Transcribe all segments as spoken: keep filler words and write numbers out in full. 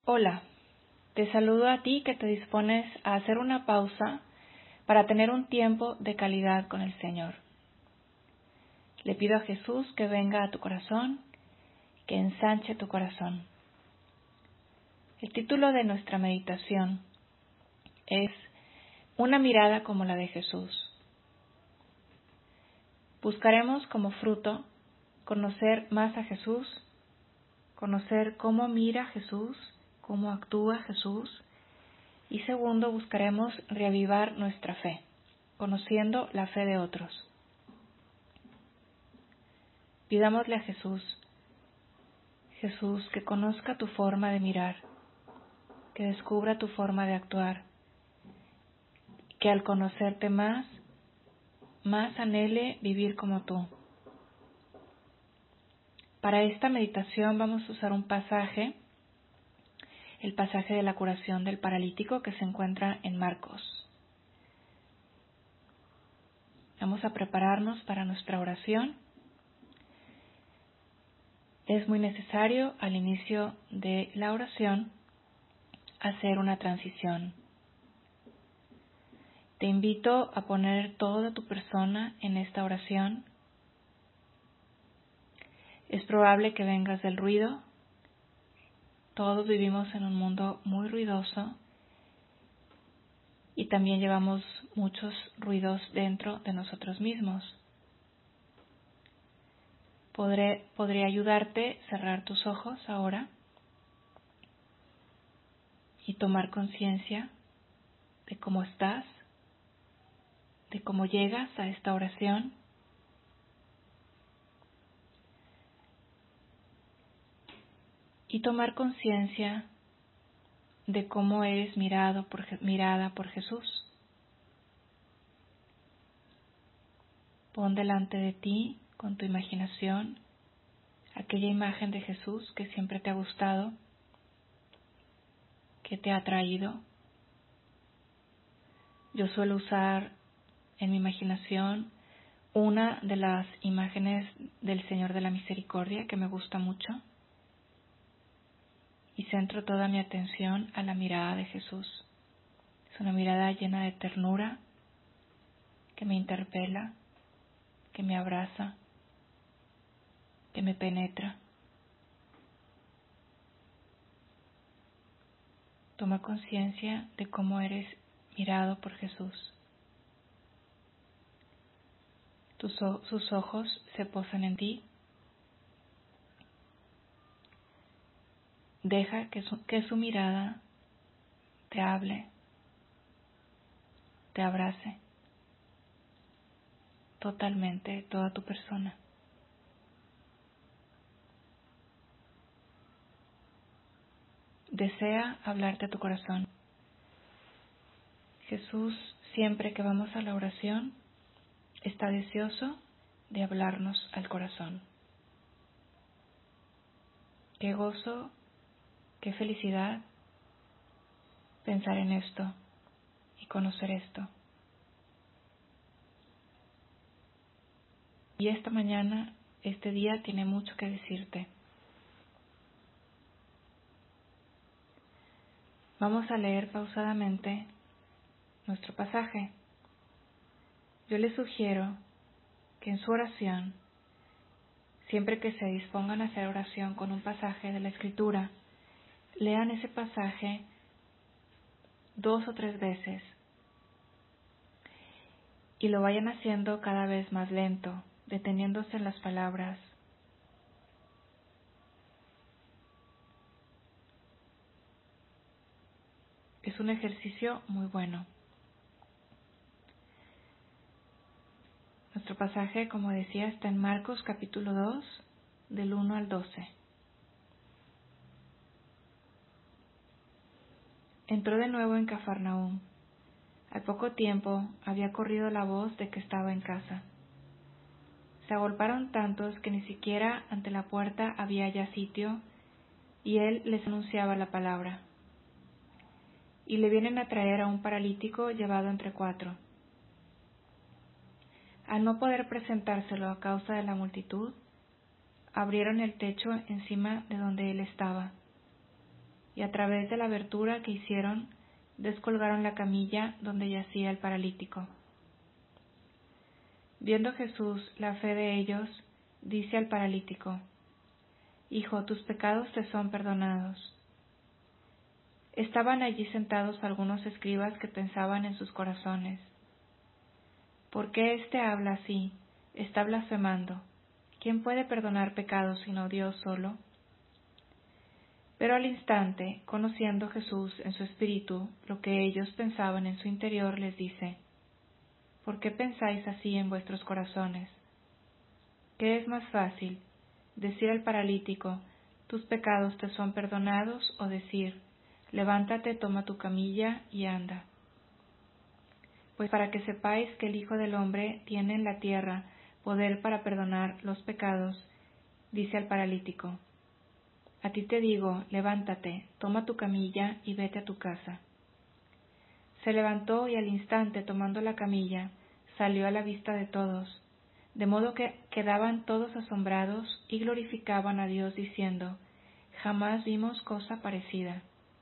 Hola, te saludo a ti que te dispones a hacer una pausa para tener un tiempo de calidad con el Señor. Le pido a Jesús que venga a tu corazón, que ensanche tu corazón. El título de nuestra meditación es Una mirada como la de Jesús. Buscaremos como fruto conocer más a Jesús, conocer cómo mira Jesús, cómo actúa Jesús, y segundo, buscaremos reavivar nuestra fe, conociendo la fe de otros. Pidámosle a Jesús, Jesús, que conozca tu forma de mirar, que descubra tu forma de actuar, que al conocerte más, más anhele vivir como tú. Para esta meditación vamos a usar un pasaje, el pasaje de la curación del paralítico que se encuentra en Marcos. Vamos a prepararnos para nuestra oración. Es muy necesario al inicio de la oración hacer una transición. Te invito a poner toda tu persona en esta oración. Es probable que vengas del ruido. Todos vivimos en un mundo muy ruidoso y también llevamos muchos ruidos dentro de nosotros mismos. Podré, podría ayudarte a cerrar tus ojos ahora y tomar conciencia de cómo estás, de cómo llegas a esta oración. Y tomar conciencia de cómo eres mirado por, mirada por Jesús. Pon delante de ti, con tu imaginación, aquella imagen de Jesús que siempre te ha gustado, que te ha atraído. Yo suelo usar en mi imaginación una de las imágenes del Señor de la Misericordia que me gusta mucho y centro toda mi atención a la mirada de Jesús. Es una mirada llena de ternura que me interpela, que me abraza, que me penetra. Toma conciencia de cómo eres mirado por Jesús. Tus, sus ojos se posan en ti. Deja que su, que su mirada te hable, te abrace totalmente toda tu persona. Desea hablarte a tu corazón. Jesús, siempre que vamos a la oración, está deseoso de hablarnos al corazón. Qué gozo, qué felicidad pensar en esto y conocer esto. Y esta mañana, este día tiene mucho que decirte. Vamos a leer pausadamente nuestro pasaje. Yo les sugiero que en su oración, siempre que se dispongan a hacer oración con un pasaje de la Escritura, lean ese pasaje dos o tres veces y lo vayan haciendo cada vez más lento, deteniéndose en las palabras. Es un ejercicio muy bueno. Nuestro pasaje, como decía, está en Marcos capítulo dos, del uno al doce. Entró de nuevo en Cafarnaúm. Al poco tiempo había corrido la voz de que estaba en casa. Se agolparon tantos que ni siquiera ante la puerta había ya sitio, y él les anunciaba la palabra. Y le vienen a traer a un paralítico llevado entre cuatro. Al no poder presentárselo a causa de la multitud, abrieron el techo encima de donde él estaba, y a través de la abertura que hicieron, descolgaron la camilla donde yacía el paralítico. Viendo Jesús la fe de ellos, dice al paralítico: Hijo, tus pecados te son perdonados. Estaban allí sentados algunos escribas que pensaban en sus corazones: ¿por qué éste habla así? Está blasfemando. ¿Quién puede perdonar pecados sino Dios solo? Pero al instante, conociendo Jesús en su espíritu lo que ellos pensaban en su interior, les dice: ¿por qué pensáis así en vuestros corazones? ¿Qué es más fácil, decir al paralítico: tus pecados te son perdonados, o decir: levántate, toma tu camilla y anda? Pues para que sepáis que el Hijo del Hombre tiene en la tierra poder para perdonar los pecados, dice al paralítico: a ti te digo, levántate, toma tu camilla y vete a tu casa. Se levantó y al instante, tomando la camilla, salió a la vista de todos, de modo que quedaban todos asombrados y glorificaban a Dios diciendo: jamás vimos cosa parecida.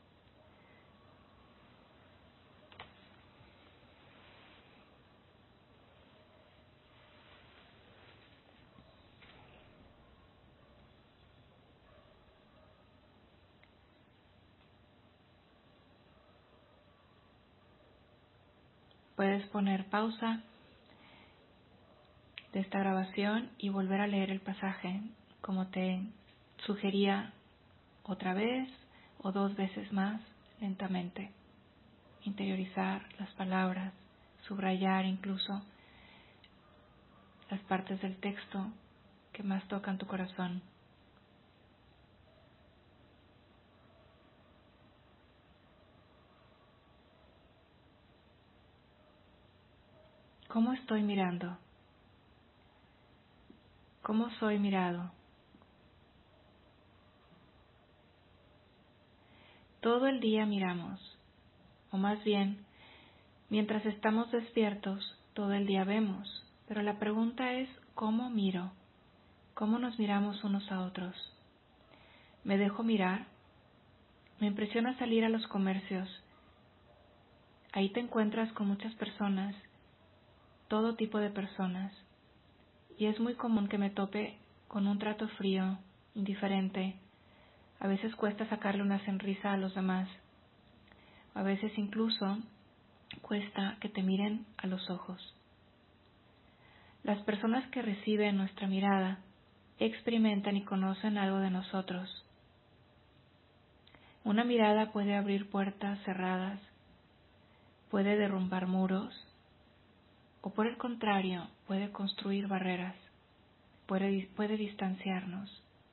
Puedes poner pausa de esta grabación y volver a leer el pasaje como te sugería, otra vez o dos veces más lentamente. Interiorizar las palabras, subrayar incluso las partes del texto que más tocan tu corazón. ¿Cómo estoy mirando? ¿Cómo soy mirado? Todo el día miramos, o más bien, mientras estamos despiertos, todo el día vemos, pero la pregunta es: ¿cómo miro? ¿Cómo nos miramos unos a otros? ¿Me dejo mirar? Me impresiona salir a los comercios. Ahí te encuentras con muchas personas, todo tipo de personas, y es muy común que me tope con un trato frío, indiferente. A veces cuesta sacarle una sonrisa a los demás. A veces incluso cuesta que te miren a los ojos. Las personas que reciben nuestra mirada experimentan y conocen algo de nosotros. Una mirada puede abrir puertas cerradas, puede derrumbar muros, o por el contrario, puede construir barreras, puede, puede distanciarnos.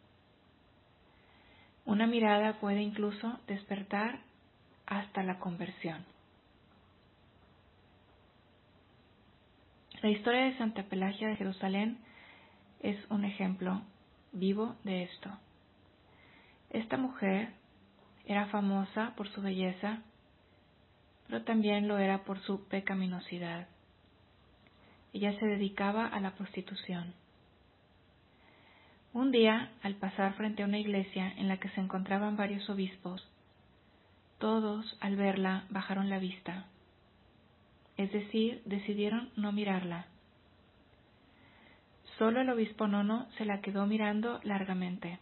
Una mirada puede incluso despertar hasta la conversión. La historia de Santa Pelagia de Jerusalén es un ejemplo vivo de esto. Esta mujer era famosa por su belleza, pero también lo era por su pecaminosidad. Ella se dedicaba a la prostitución. Un día, al pasar frente a una iglesia en la que se encontraban varios obispos, todos, al verla, bajaron la vista. Es decir, decidieron no mirarla. Solo el obispo Nono se la quedó mirando largamente.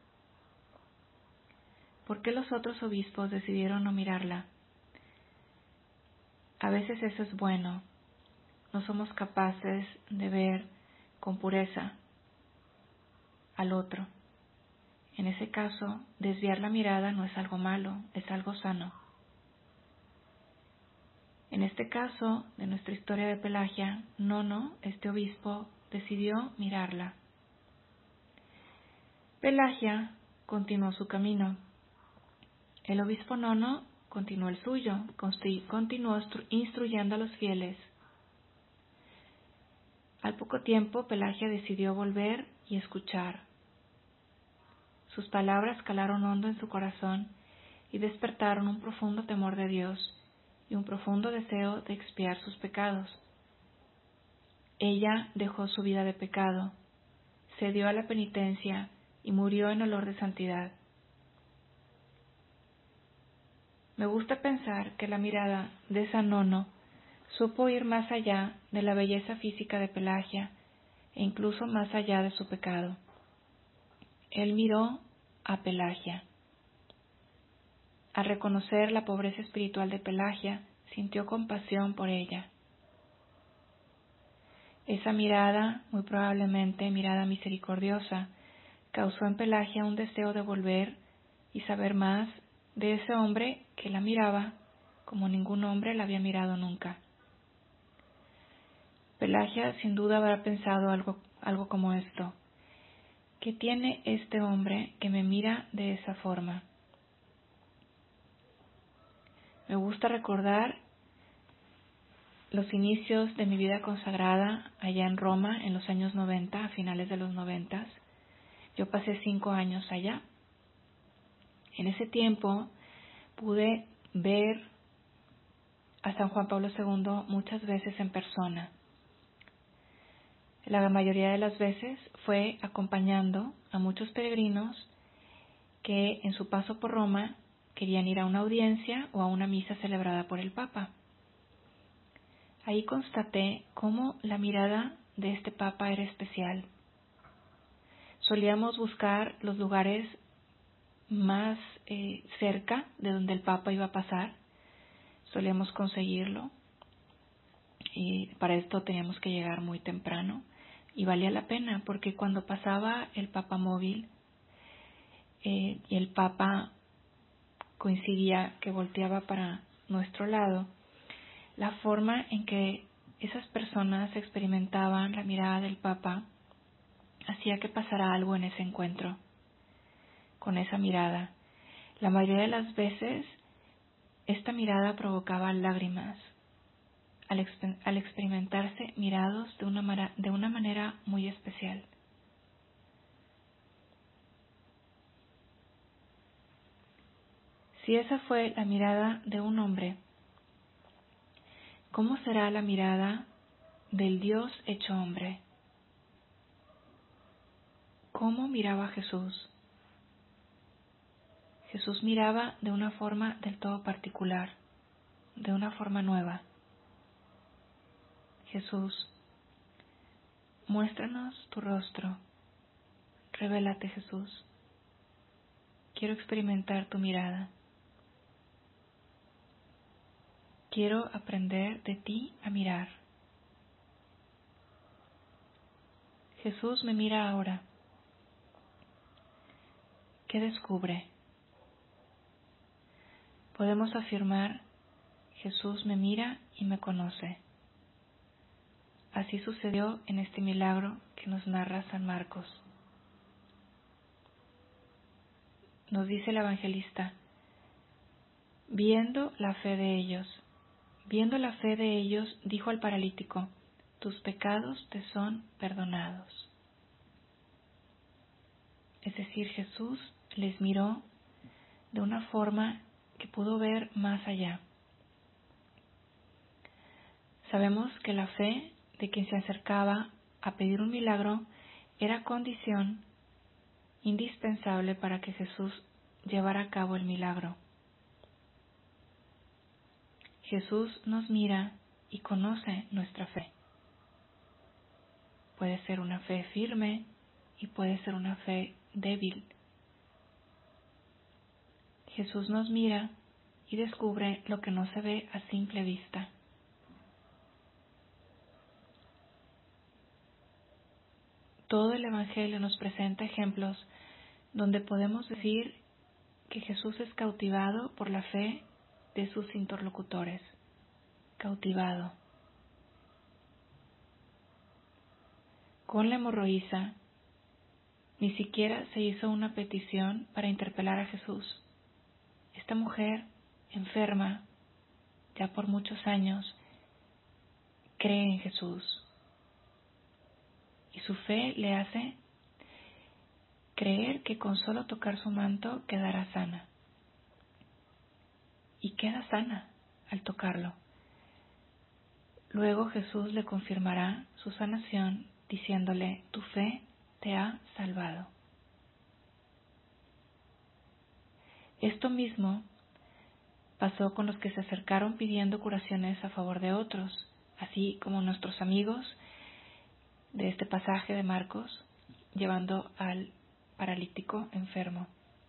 ¿Por qué los otros obispos decidieron no mirarla? A veces eso es bueno. No somos capaces de ver con pureza al otro. En ese caso, desviar la mirada no es algo malo, es algo sano. En este caso, de nuestra historia de Pelagia, Nono, este obispo, decidió mirarla. Pelagia continuó su camino. El obispo Nono continuó el suyo, continuó instruyendo a los fieles. Al poco tiempo, Pelagia decidió volver y escuchar. Sus palabras calaron hondo en su corazón y despertaron un profundo temor de Dios y un profundo deseo de expiar sus pecados. Ella dejó su vida de pecado, se dio a la penitencia y murió en olor de santidad. Me gusta pensar que la mirada de San Nono supo ir más allá de la belleza física de Pelagia e incluso más allá de su pecado. Él miró a Pelagia. Al reconocer la pobreza espiritual de Pelagia, sintió compasión por ella. Esa mirada, muy probablemente mirada misericordiosa, causó en Pelagia un deseo de volver y saber más de ese hombre que la miraba como ningún hombre la había mirado nunca. Pelagia sin duda habrá pensado algo, algo como esto: ¿qué tiene este hombre que me mira de esa forma? Me gusta recordar los inicios de mi vida consagrada allá en Roma en los años noventa, a finales de los noventas. Yo pasé cinco años allá. En ese tiempo pude ver a San Juan Pablo segundo muchas veces en persona. La mayoría de las veces fue acompañando a muchos peregrinos que en su paso por Roma querían ir a una audiencia o a una misa celebrada por el Papa. Ahí constaté cómo la mirada de este Papa era especial. Solíamos buscar los lugares más eh, cerca de donde el Papa iba a pasar. Solíamos conseguirlo y para esto teníamos que llegar muy temprano y valía la pena porque cuando pasaba el Papa móvil eh, y el Papa coincidía que volteaba para nuestro lado, la forma en que esas personas experimentaban la mirada del Papa hacía que pasara algo en ese encuentro, con esa mirada. La mayoría de las veces, esta mirada provocaba lágrimas, al, exper- al experimentarse mirados de una, mara- de una manera muy especial. Si esa fue la mirada de un hombre, ¿cómo será la mirada del Dios hecho hombre? ¿Cómo miraba Jesús? Jesús miraba de una forma del todo particular, de una forma nueva. Jesús, muéstranos tu rostro, revélate, Jesús. Quiero experimentar tu mirada. Quiero aprender de ti a mirar. Jesús me mira ahora. ¿Qué descubre? Podemos afirmar, Jesús me mira y me conoce. Así sucedió en este milagro que nos narra San Marcos. Nos dice el evangelista, viendo la fe de ellos, viendo la fe de ellos, dijo al paralítico, tus pecados te son perdonados. Es decir, Jesús les miró de una forma que pudo ver más allá. Sabemos que la fe de quien se acercaba a pedir un milagro era condición indispensable para que Jesús llevara a cabo el milagro. Jesús nos mira y conoce nuestra fe. Puede ser una fe firme y puede ser una fe débil. Jesús nos mira y descubre lo que no se ve a simple vista. Todo el Evangelio nos presenta ejemplos donde podemos decir que Jesús es cautivado por la fe de sus interlocutores. Cautivado. Con la hemorroísa, ni siquiera se hizo una petición para interpelar a Jesús. Esta mujer, enferma, ya por muchos años, cree en Jesús. Y su fe le hace creer que con solo tocar su manto quedará sana. Y queda sana al tocarlo. Luego Jesús le confirmará su sanación diciéndole, tu fe te ha salvado. Esto mismo pasó con los que se acercaron pidiendo curaciones a favor de otros, así como nuestros amigos de este pasaje de Marcos, llevando al paralítico enfermo.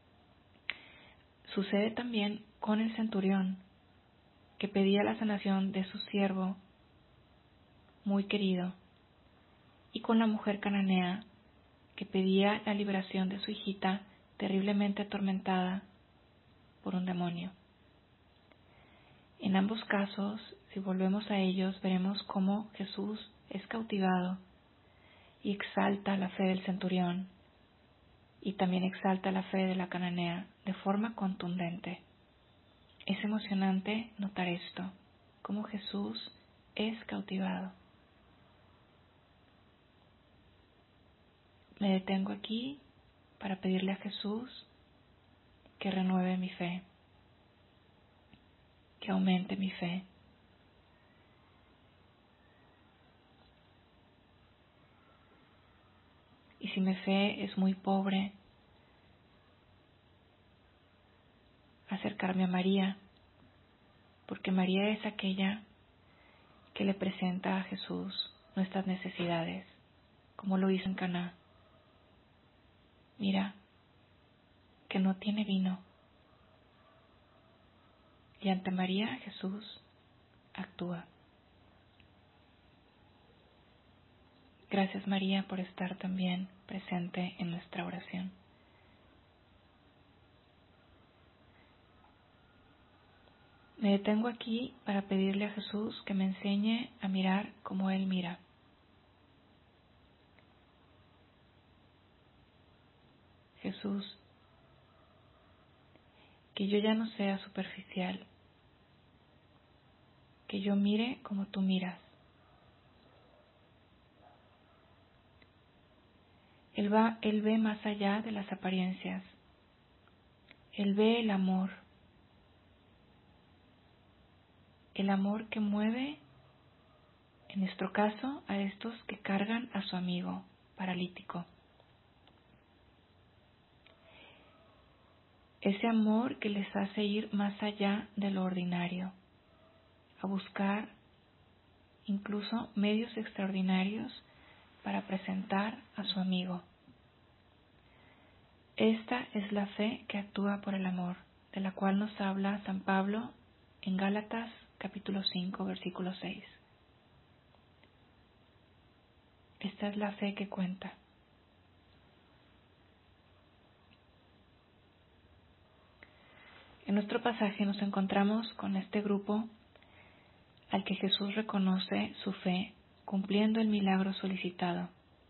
Sucede también con el centurión, que pedía la sanación de su siervo muy querido, y con la mujer cananea, que pedía la liberación de su hijita terriblemente atormentada por un demonio. En ambos casos, si volvemos a ellos, veremos cómo Jesús es cautivado y exalta la fe del centurión, y también exalta la fe de la cananea de forma contundente. Es emocionante notar esto, cómo Jesús es cautivado. Me detengo aquí para pedirle a Jesús que renueve mi fe, que aumente mi fe. Y si mi fe es muy pobre, acercarme a María, porque María es aquella que le presenta a Jesús nuestras necesidades, como lo hizo en Caná. Mira, que no tiene vino. Y ante María Jesús actúa. Gracias María por estar también presente en nuestra oración. Me detengo aquí para pedirle a Jesús que me enseñe a mirar como Él mira. Jesús, que yo ya no sea superficial, que yo mire como tú miras. Él va, Él ve más allá de las apariencias. Él ve el amor. El amor que mueve, en nuestro caso, a estos que cargan a su amigo paralítico. Ese amor que les hace ir más allá de lo ordinario, a buscar incluso medios extraordinarios para presentar a su amigo. Esta es la fe que actúa por el amor, de la cual nos habla San Pablo en Gálatas capítulo cinco, versículo seis. Esta es la fe que cuenta. En nuestro pasaje nos encontramos con este grupo al que Jesús reconoce su fe cumpliendo el milagro solicitado.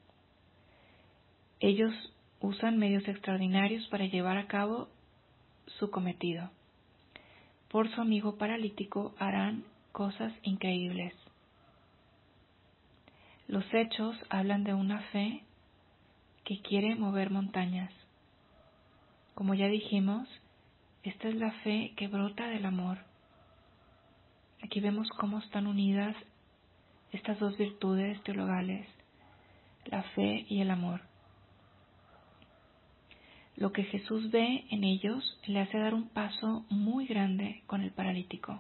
Ellos usan medios extraordinarios para llevar a cabo su cometido. Por su amigo paralítico harán cosas increíbles. Los hechos hablan de una fe que quiere mover montañas. Como ya dijimos, esta es la fe que brota del amor. Aquí vemos cómo están unidas estas dos virtudes teologales, la fe y el amor. Lo que Jesús ve en ellos le hace dar un paso muy grande con el paralítico.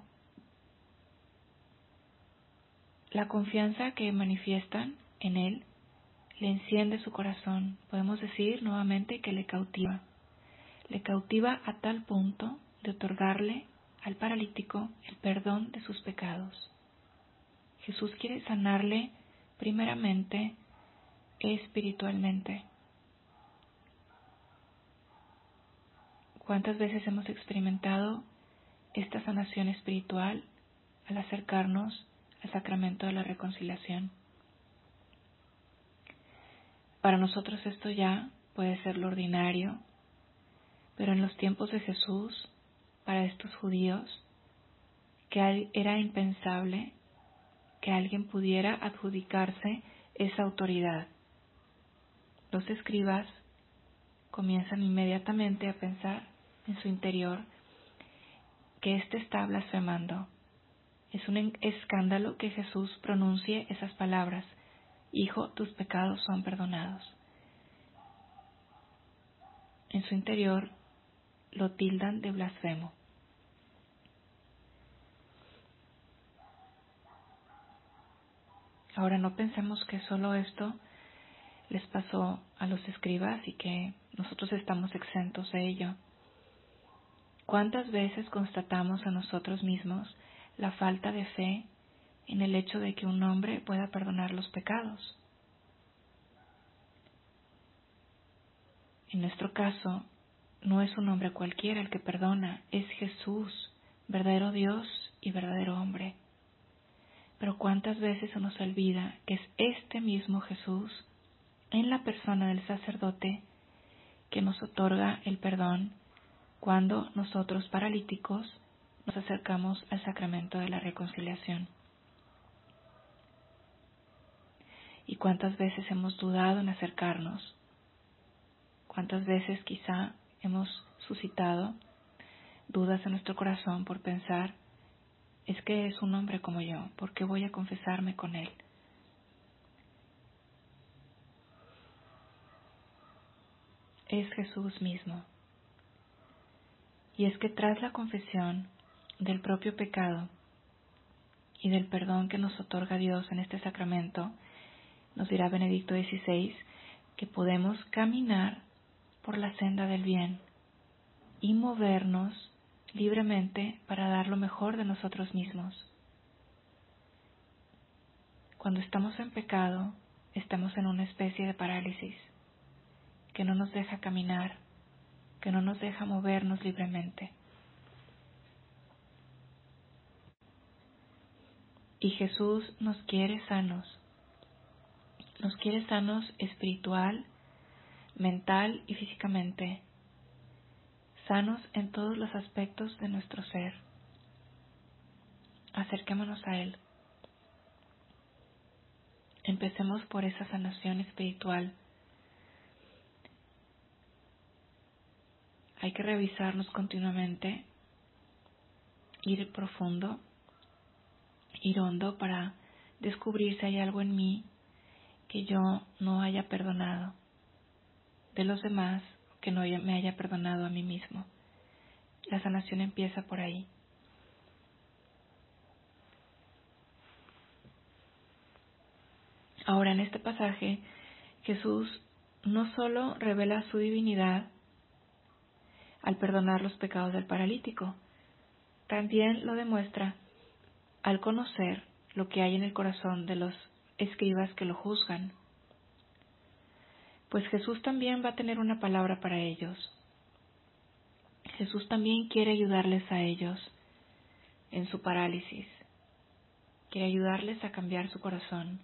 La confianza que manifiestan en él le enciende su corazón. Podemos decir nuevamente que le cautiva. Le cautiva a tal punto de otorgarle al paralítico el perdón de sus pecados. Jesús quiere sanarle primeramente espiritualmente. ¿Cuántas veces hemos experimentado esta sanación espiritual al acercarnos al sacramento de la reconciliación? Para nosotros esto ya puede ser lo ordinario, pero en los tiempos de Jesús, para estos judíos, que era impensable que alguien pudiera adjudicarse esa autoridad. Los escribas comienzan inmediatamente a pensar en su interior que éste está blasfemando. Es un escándalo que Jesús pronuncie esas palabras: Hijo, tus pecados son perdonados. En su interior lo tildan de blasfemo. Ahora no pensemos que solo esto les pasó a los escribas y que nosotros estamos exentos de ello. ¿Cuántas veces constatamos a nosotros mismos la falta de fe en el hecho de que un hombre pueda perdonar los pecados? En nuestro caso, no es un hombre cualquiera el que perdona, es Jesús, verdadero Dios y verdadero hombre. Pero cuántas veces se nos olvida que es este mismo Jesús, en la persona del sacerdote, que nos otorga el perdón cuando nosotros paralíticos nos acercamos al sacramento de la reconciliación. Y cuántas veces hemos dudado en acercarnos, cuántas veces quizá hemos suscitado dudas en nuestro corazón por pensar, es que es un hombre como yo, ¿por qué voy a confesarme con él? Es Jesús mismo. Y es que tras la confesión del propio pecado y del perdón que nos otorga Dios en este sacramento, nos dirá Benedicto dieciséis que podemos caminar por la senda del bien y movernos libremente para dar lo mejor de nosotros mismos. Cuando estamos en pecado, estamos en una especie de parálisis que no nos deja caminar, que no nos deja movernos libremente. Y Jesús nos quiere sanos, nos quiere sanos espiritual, mental y físicamente, sanos en todos los aspectos de nuestro ser. Acerquémonos a Él. Empecemos por esa sanación espiritual. Hay que revisarnos continuamente, ir profundo, ir hondo para descubrir si hay algo en mí que yo no haya perdonado de los demás, que no me haya perdonado a mí mismo. La sanación empieza por ahí. Ahora, en este pasaje, Jesús no solo revela su divinidad al perdonar los pecados del paralítico, también lo demuestra al conocer lo que hay en el corazón de los escribas que lo juzgan. Pues Jesús también va a tener una palabra para ellos. Jesús también quiere ayudarles a ellos en su parálisis. Quiere ayudarles a cambiar su corazón.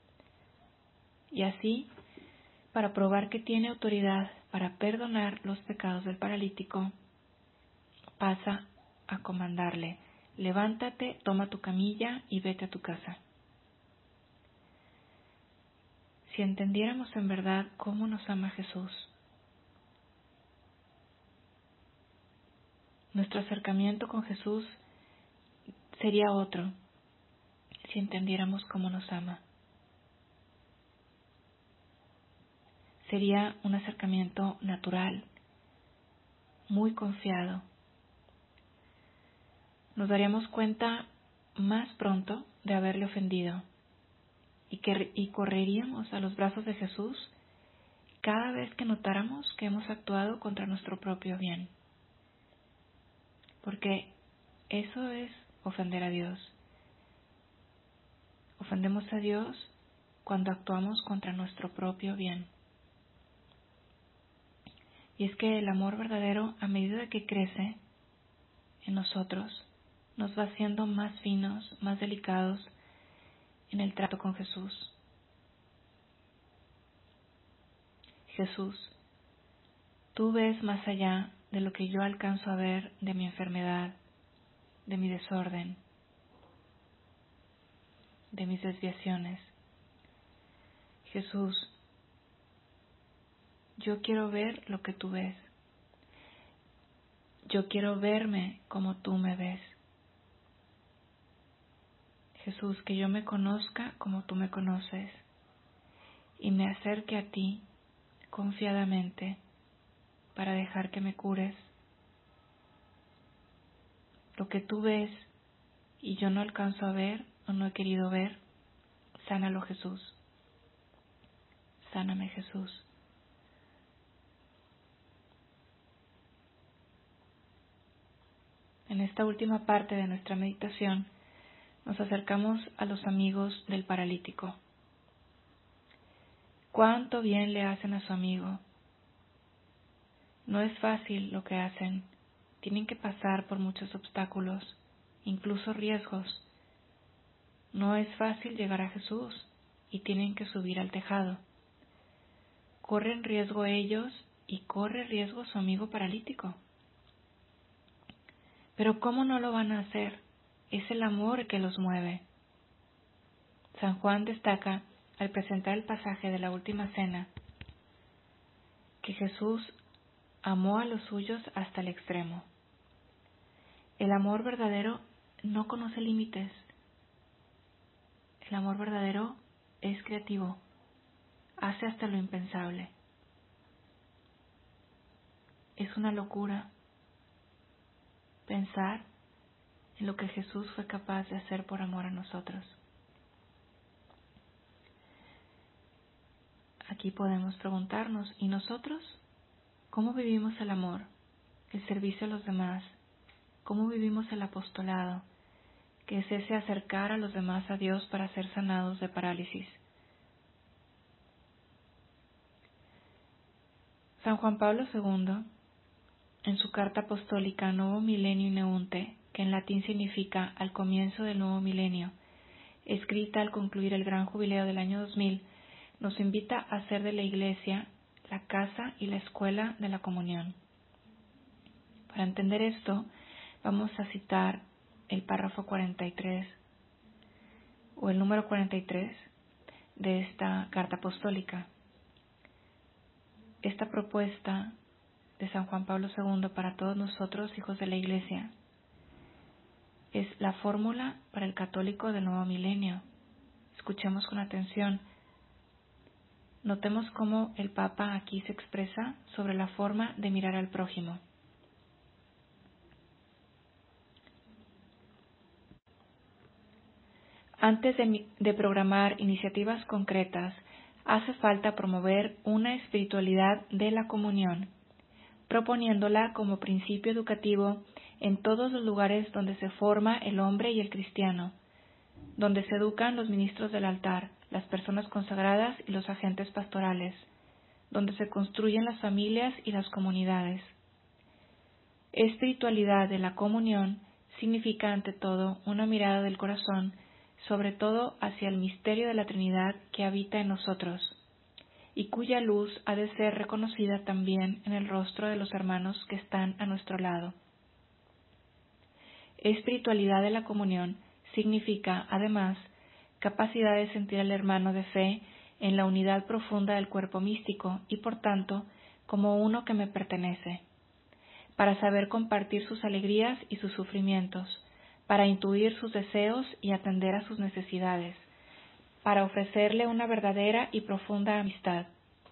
Y así, para probar que tiene autoridad para perdonar los pecados del paralítico, pasa a comandarle: levántate, toma tu camilla y vete a tu casa. Si entendiéramos en verdad cómo nos ama Jesús, nuestro acercamiento con Jesús sería otro si entendiéramos cómo nos ama. Sería un acercamiento natural, muy confiado. Nos daríamos cuenta más pronto de haberle ofendido y, que, y correríamos a los brazos de Jesús cada vez que notáramos que hemos actuado contra nuestro propio bien. Porque eso es ofender a Dios. Ofendemos a Dios cuando actuamos contra nuestro propio bien. Y es que el amor verdadero, a medida que crece en nosotros, nos va haciendo más finos, más delicados en el trato con Jesús. Jesús, tú ves más allá de lo que yo alcanzo a ver de mi enfermedad, de mi desorden, de mis desviaciones. Jesús, yo quiero ver lo que tú ves. Yo quiero verme como tú me ves. Jesús, que yo me conozca como tú me conoces y me acerque a ti confiadamente para dejar que me cures. Lo que tú ves y yo no alcanzo a ver o no he querido ver, Sánalo, Jesús. Sáname, Jesús. En esta última parte de nuestra meditación, nos acercamos a los amigos del paralítico. ¿Cuánto bien le hacen a su amigo? No es fácil lo que hacen. Tienen que pasar por muchos obstáculos, incluso riesgos. No es fácil llegar a Jesús y tienen que subir al tejado. Corren riesgo ellos y corre riesgo su amigo paralítico. Pero ¿cómo no lo van a hacer? Es el amor que los mueve. San Juan destaca, al presentar el pasaje de la última cena, que Jesús amó a los suyos hasta el extremo. El amor verdadero no conoce límites. El amor verdadero es creativo, hace hasta lo impensable. Es una locura pensar en lo que Jesús fue capaz de hacer por amor a nosotros. Aquí podemos preguntarnos, ¿y nosotros? ¿Cómo vivimos el amor, el servicio a los demás? ¿Cómo vivimos el apostolado, que es ese acercar a los demás a Dios para ser sanados de parálisis? San Juan Pablo segundo, en su carta apostólica Nuevo Milenio Neunte, que en latín significa al comienzo del nuevo milenio, escrita al concluir el gran jubileo del año dos mil, nos invita a hacer de la Iglesia la casa y la escuela de la comunión. Para entender esto, vamos a citar el párrafo cuarenta y tres, o el número cuarenta y tres de esta carta apostólica. Esta propuesta de San Juan Pablo segundo para todos nosotros, hijos de la Iglesia, es la fórmula para el católico del nuevo milenio. Escuchemos con atención. Notemos cómo el Papa aquí se expresa sobre la forma de mirar al prójimo. Antes de, de programar iniciativas concretas, hace falta promover una espiritualidad de la comunión, proponiéndola como principio educativo en todos los lugares donde se forma el hombre y el cristiano, donde se educan los ministros del altar, las personas consagradas y los agentes pastorales, donde se construyen las familias y las comunidades. Espiritualidad de la comunión significa ante todo una mirada del corazón, sobre todo hacia el misterio de la Trinidad que habita en nosotros, y cuya luz ha de ser reconocida también en el rostro de los hermanos que están a nuestro lado. Espiritualidad de la comunión significa, además, capacidad de sentir al hermano de fe en la unidad profunda del cuerpo místico y, por tanto, como uno que me pertenece, para saber compartir sus alegrías y sus sufrimientos, para intuir sus deseos y atender a sus necesidades, para ofrecerle una verdadera y profunda amistad.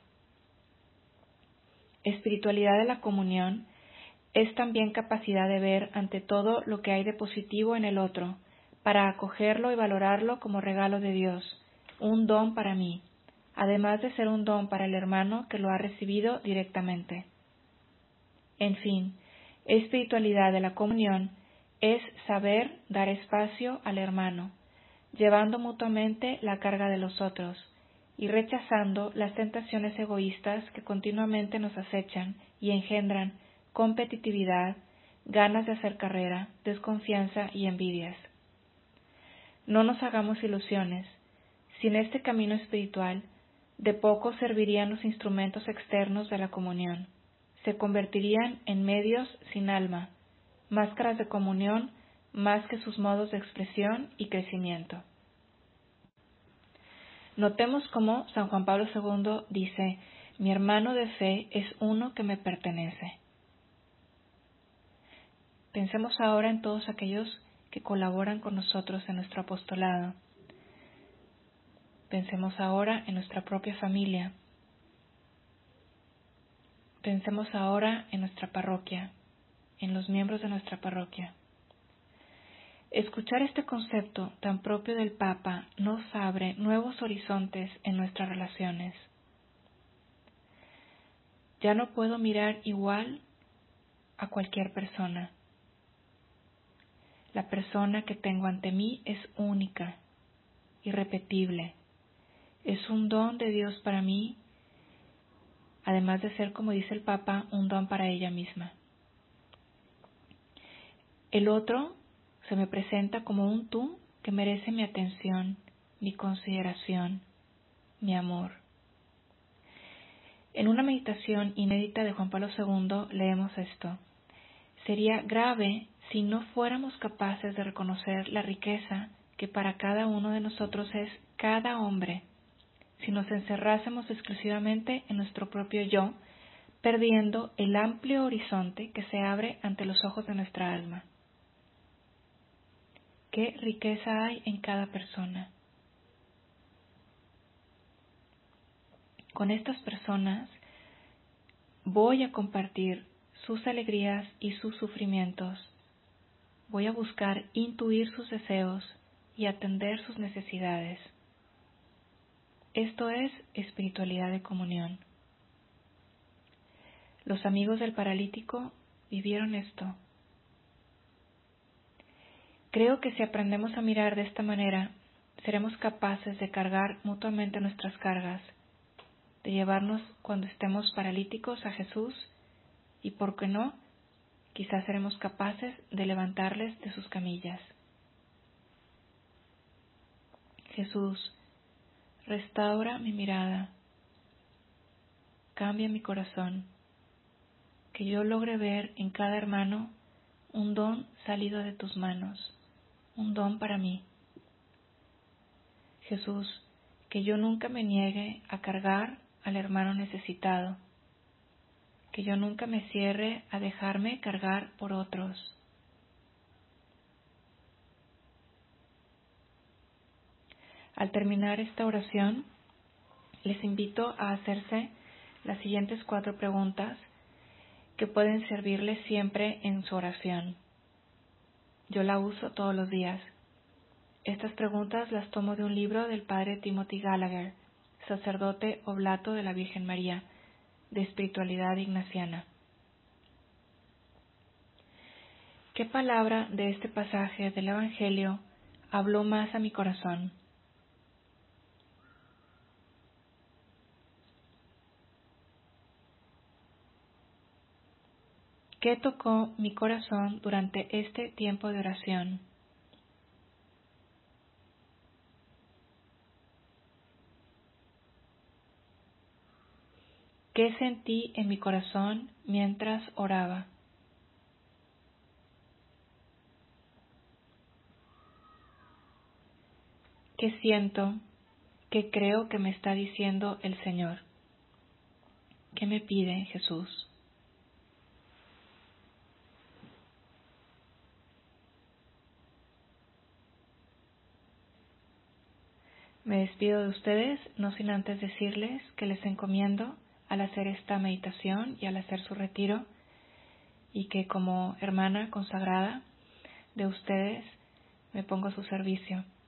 Espiritualidad de la comunión es también capacidad de ver ante todo lo que hay de positivo en el otro, para acogerlo y valorarlo como regalo de Dios, un don para mí, además de ser un don para el hermano que lo ha recibido directamente. En fin, espiritualidad de la comunión es saber dar espacio al hermano, llevando mutuamente la carga de los otros y rechazando las tentaciones egoístas que continuamente nos acechan y engendran competitividad, ganas de hacer carrera, desconfianza y envidias. No nos hagamos ilusiones. Sin este camino espiritual, de poco servirían los instrumentos externos de la comunión. Se convertirían en medios sin alma, máscaras de comunión más que sus modos de expresión y crecimiento. Notemos cómo San Juan Pablo segundo dice, mi hermano de fe es uno que me pertenece. Pensemos ahora en todos aquellos que colaboran con nosotros en nuestro apostolado. Pensemos ahora en nuestra propia familia. Pensemos ahora en nuestra parroquia, en los miembros de nuestra parroquia. Escuchar este concepto tan propio del Papa nos abre nuevos horizontes en nuestras relaciones. Ya no puedo mirar igual a cualquier persona. La persona que tengo ante mí es única, irrepetible. Es un don de Dios para mí, además de ser, como dice el Papa, un don para ella misma. El otro se me presenta como un tú que merece mi atención, mi consideración, mi amor. En una meditación inédita de Juan Pablo segundo leemos esto. Sería grave si no fuéramos capaces de reconocer la riqueza que para cada uno de nosotros es cada hombre, si nos encerrásemos exclusivamente en nuestro propio yo, perdiendo el amplio horizonte que se abre ante los ojos de nuestra alma. ¿Qué riqueza hay en cada persona? Con estas personas voy a compartir sus alegrías y sus sufrimientos. Voy a buscar intuir sus deseos y atender sus necesidades. Esto es espiritualidad de comunión. Los amigos del paralítico vivieron esto. Creo que si aprendemos a mirar de esta manera, seremos capaces de cargar mutuamente nuestras cargas, de llevarnos cuando estemos paralíticos a Jesús y, ¿por qué no?, quizás seremos capaces de levantarles de sus camillas. Jesús, restaura mi mirada, cambia mi corazón, que yo logre ver en cada hermano un don salido de tus manos, un don para mí. Jesús, que yo nunca me niegue a cargar al hermano necesitado, que yo nunca me cierre a dejarme cargar por otros. Al terminar esta oración, les invito a hacerse las siguientes cuatro preguntas que pueden servirles siempre en su oración. Yo la uso todos los días. Estas preguntas las tomo de un libro del padre Timothy Gallagher, sacerdote oblato de la Virgen María, de espiritualidad ignaciana. ¿Qué palabra de este pasaje del Evangelio habló más a mi corazón? ¿Qué tocó mi corazón durante este tiempo de oración? ¿Qué sentí en mi corazón mientras oraba? ¿Qué siento? ¿Qué creo que me está diciendo el Señor? ¿Qué me pide Jesús? Me despido de ustedes, no sin antes decirles que les encomiendo al hacer esta meditación y al hacer su retiro, y que como hermana consagrada de ustedes me pongo a su servicio.